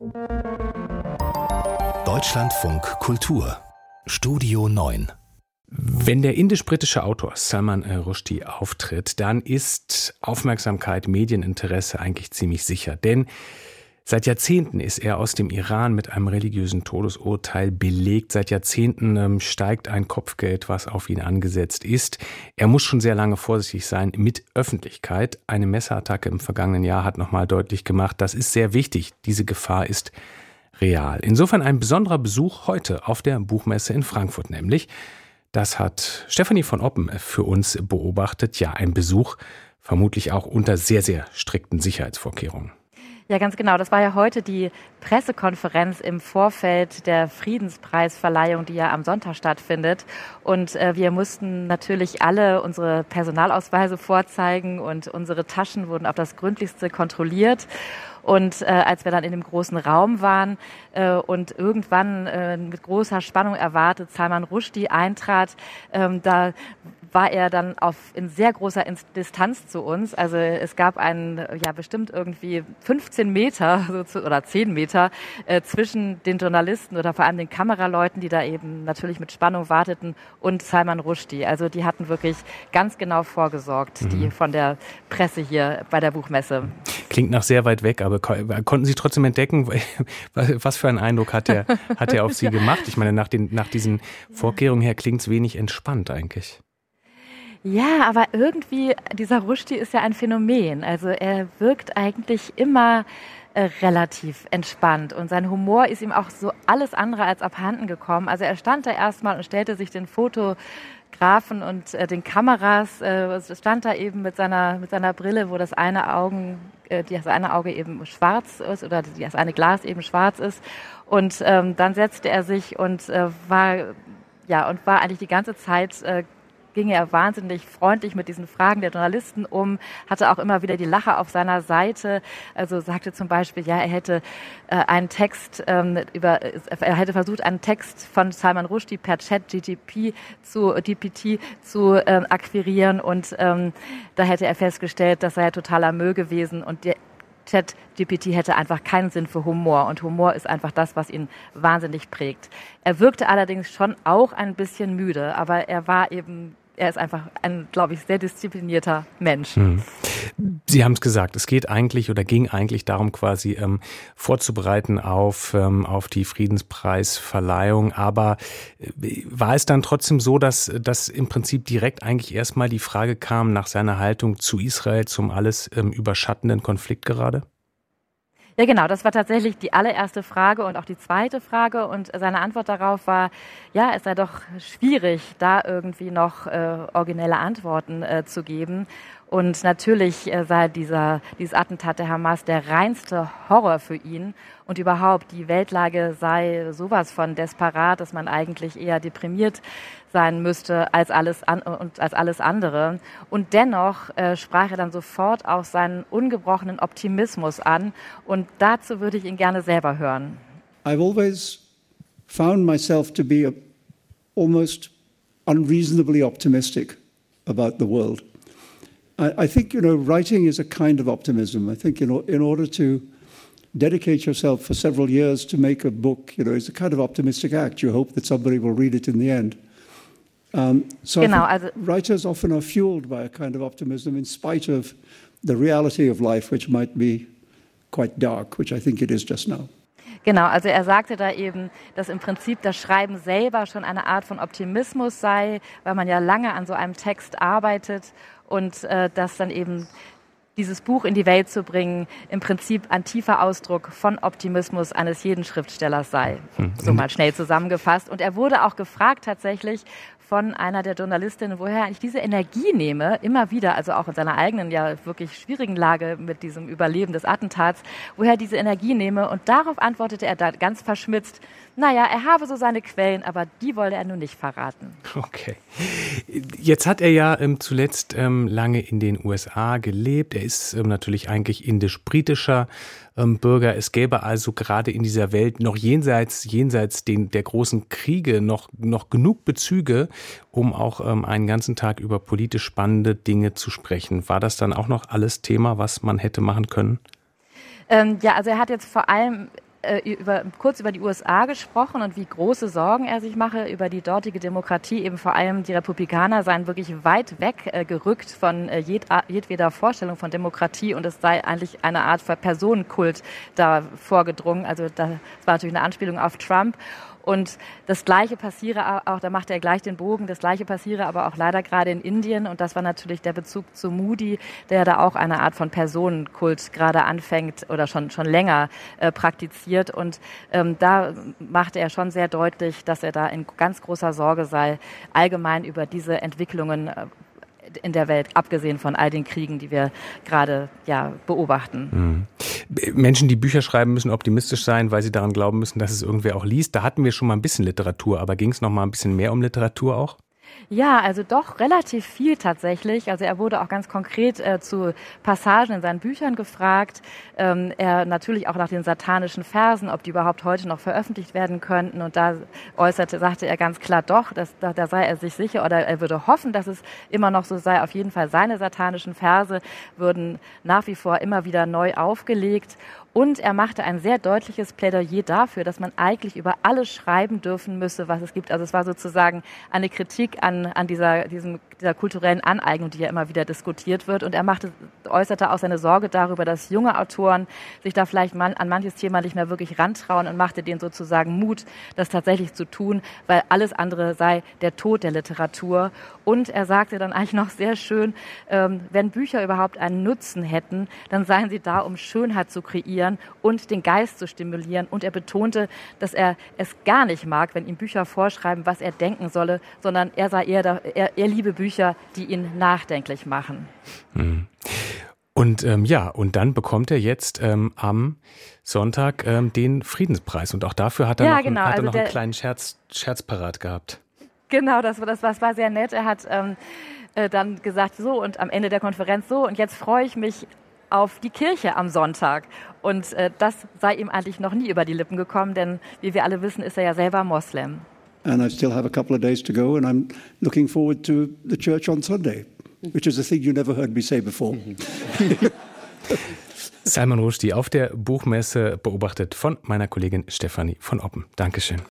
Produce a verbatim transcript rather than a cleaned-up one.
Deutschlandfunk Kultur Studio neun. Wenn der indisch-britische Autor Salman Rushdie auftritt, dann ist Aufmerksamkeit, Medieninteresse eigentlich ziemlich sicher. Denn seit Jahrzehnten ist er aus dem Iran mit einem religiösen Todesurteil belegt. Seit Jahrzehnten ähm, steigt ein Kopfgeld, was auf ihn angesetzt ist. Er muss schon sehr lange vorsichtig sein mit Öffentlichkeit. Eine Messerattacke im vergangenen Jahr hat nochmal deutlich gemacht, das ist sehr wichtig. Diese Gefahr ist real. Insofern ein besonderer Besuch heute auf der Buchmesse in Frankfurt nämlich. Das hat Stefanie von Oppen für uns beobachtet. Ja, ein Besuch vermutlich auch unter sehr, sehr strikten Sicherheitsvorkehrungen. Ja, ganz genau. Das war ja heute die Pressekonferenz im Vorfeld der Friedenspreisverleihung, die ja am Sonntag stattfindet. Und äh, wir mussten natürlich alle unsere Personalausweise vorzeigen und unsere Taschen wurden auf das Gründlichste kontrolliert. Und äh, als wir dann in dem großen Raum waren äh, und irgendwann äh, mit großer Spannung erwartet Salman Rushdie eintrat, ähm, da war er dann auf in sehr großer Distanz zu uns. Also es gab einen, ja bestimmt irgendwie fünfzehn Meter so zu, oder zehn Meter äh, zwischen den Journalisten oder vor allem den Kameraleuten, die da eben natürlich mit Spannung warteten, und Salman Rushdie. Also die hatten wirklich ganz genau vorgesorgt, mhm. die von der Presse hier bei der Buchmesse. Klingt nach sehr weit weg, aber konnten Sie trotzdem entdecken, was für einen Eindruck hat er, hat er auf Sie gemacht? Ich meine, nach, den, nach diesen Vorkehrungen her klingt es wenig entspannt eigentlich. Ja, aber irgendwie, dieser Rushdie ist ja ein Phänomen. Also er wirkt eigentlich immer äh, relativ entspannt und sein Humor ist ihm auch so alles andere als abhanden gekommen. Also er stand da erstmal und stellte sich den Fotografen und äh, den Kameras, äh, stand da eben mit seiner, mit seiner Brille, wo das eine Augen, äh, das eine Auge eben schwarz ist oder das eine Glas eben schwarz ist. Und ähm, dann setzte er sich und äh, war, ja, und war eigentlich die ganze Zeit äh, ging er wahnsinnig freundlich mit diesen Fragen der Journalisten um, hatte auch immer wieder die Lacher auf seiner Seite. Also sagte zum Beispiel, ja, er hätte äh, einen Text ähm, über, er hätte versucht, einen Text von Salman Rushdie per Chat G T P zu D P T zu ähm, akquirieren und ähm, da hätte er festgestellt, das sei ja totaler Müll gewesen und der Chat G P T hätte einfach keinen Sinn für Humor und Humor ist einfach das, was ihn wahnsinnig prägt. Er wirkte allerdings schon auch ein bisschen müde, aber er war eben Er ist einfach ein, glaube ich, sehr disziplinierter Mensch. Hm. Sie haben es gesagt, es geht eigentlich oder ging eigentlich darum, quasi ähm, vorzubereiten auf, ähm, auf die Friedenspreisverleihung. Aber äh, war es dann trotzdem so, dass, dass im Prinzip direkt eigentlich erstmal die Frage kam nach seiner Haltung zu Israel, zum alles ähm, überschattenden Konflikt gerade? Ja, genau. Das war tatsächlich die allererste Frage und auch die zweite Frage. Und seine Antwort darauf war, ja, es sei doch schwierig, da irgendwie noch äh, originelle Antworten äh, zu geben. Und natürlich äh, sei dieser, dieses Attentat der Hamas der reinste Horror für ihn. Und überhaupt, die Weltlage sei sowas von desperat, dass man eigentlich eher deprimiert sein müsste als alles, an, und als alles andere. Und dennoch äh, sprach er dann sofort auch seinen ungebrochenen Optimismus an. Und dazu würde ich ihn gerne selber hören. I've always found myself to be a, almost unreasonably optimistic about the world. I, I think, you know, writing is a kind of optimism. I think, you know, in order to dedicate yourself for several years to make a book, you know, it's a kind of optimistic act. You hope that somebody will read it in the end. Um, so genau, I think also writers often are fueled by a kind of optimism in spite of the reality of life, which might be quite dark, which I think it is just now. Genau, also er sagte da eben, dass im Prinzip das Schreiben selber schon eine Art von Optimismus sei, weil man ja lange an so einem Text arbeitet und äh, dass dann eben dieses Buch in die Welt zu bringen, im Prinzip ein tiefer Ausdruck von Optimismus eines jeden Schriftstellers sei. So mal schnell zusammengefasst. Und er wurde auch gefragt tatsächlich von einer der Journalistinnen, woher er eigentlich diese Energie nehme, immer wieder, also auch in seiner eigenen, ja wirklich schwierigen Lage mit diesem Überleben des Attentats, woher er diese Energie nehme. Und darauf antwortete er da ganz verschmitzt, naja, er habe so seine Quellen, aber die wolle er nun nicht verraten. Okay. Jetzt hat er ja ähm, zuletzt ähm, lange in den U S A gelebt. Er ist ähm, natürlich eigentlich indisch-britischer ähm, Bürger. Es gäbe also gerade in dieser Welt noch jenseits, jenseits den, der großen Kriege noch, noch genug Bezüge, um auch ähm, einen ganzen Tag über politisch spannende Dinge zu sprechen. War das dann auch noch alles Thema, was man hätte machen können? Ähm, ja, also er hat jetzt vor allem äh, über, kurz über die U S A gesprochen und wie große Sorgen er sich mache über die dortige Demokratie. Eben vor allem die Republikaner seien wirklich weit weg äh, gerückt von äh, jed, jedweder Vorstellung von Demokratie und es sei eigentlich eine Art von Personenkult da vorgedrungen. Also das war natürlich eine Anspielung auf Trump. Und das Gleiche passiere auch, da macht er gleich den Bogen, das Gleiche passiere aber auch leider gerade in Indien. Und das war natürlich der Bezug zu Modi, der da auch eine Art von Personenkult gerade anfängt oder schon schon länger äh, praktiziert. Und ähm, da machte er schon sehr deutlich, dass er da in ganz großer Sorge sei, allgemein über diese Entwicklungen äh, in der Welt, abgesehen von all den Kriegen, die wir gerade ja, beobachten. Mhm. Menschen, die Bücher schreiben, müssen optimistisch sein, weil sie daran glauben müssen, dass es irgendwer auch liest. Da hatten wir schon mal ein bisschen Literatur, aber ging es noch mal ein bisschen mehr um Literatur auch? Ja, also doch relativ viel tatsächlich. Also er wurde auch ganz konkret äh, zu Passagen in seinen Büchern gefragt. Ähm, er natürlich auch nach den satanischen Versen, ob die überhaupt heute noch veröffentlicht werden könnten. Und da äußerte, sagte er ganz klar doch, dass, da, da sei er sich sicher oder er würde hoffen, dass es immer noch so sei. Auf jeden Fall seine satanischen Verse würden nach wie vor immer wieder neu aufgelegt. Und er machte ein sehr deutliches Plädoyer dafür, dass man eigentlich über alles schreiben dürfen müsse, was es gibt. Also es war sozusagen eine Kritik an, an dieser, diesem, dieser kulturellen Aneignung, die ja immer wieder diskutiert wird. Und er machte, äußerte auch seine Sorge darüber, dass junge Autoren sich da vielleicht man, an manches Thema nicht mehr wirklich rantrauen und machte denen sozusagen Mut, das tatsächlich zu tun, weil alles andere sei der Tod der Literatur. Und er sagte dann eigentlich noch sehr schön, ähm, wenn Bücher überhaupt einen Nutzen hätten, dann seien sie da, um Schönheit zu kreieren und den Geist zu stimulieren. Und er betonte, dass er es gar nicht mag, wenn ihm Bücher vorschreiben, was er denken solle, sondern er sei eher, da, er, er liebe Bücher, die ihn nachdenklich machen. Mhm. Und ähm, ja, und dann bekommt er jetzt ähm, am Sonntag ähm, den Friedenspreis. Und auch dafür hat er ja, noch, genau. einen, hat er also noch der, einen kleinen Scherz, Scherz parat gehabt. Genau, das, das, das war sehr nett. Er hat ähm, äh, dann gesagt, so und am Ende der Konferenz so und jetzt freue ich mich auf die Kirche am Sonntag. Und äh, das sei ihm eigentlich noch nie über die Lippen gekommen, denn wie wir alle wissen, ist er ja selber Moslem. And I still have a couple of days to go and I'm looking forward to the church on Sunday, which is a thing you never heard me say before. Salman Rushdie auf der Buchmesse, beobachtet von meiner Kollegin Stefanie von Oppen. Dankeschön.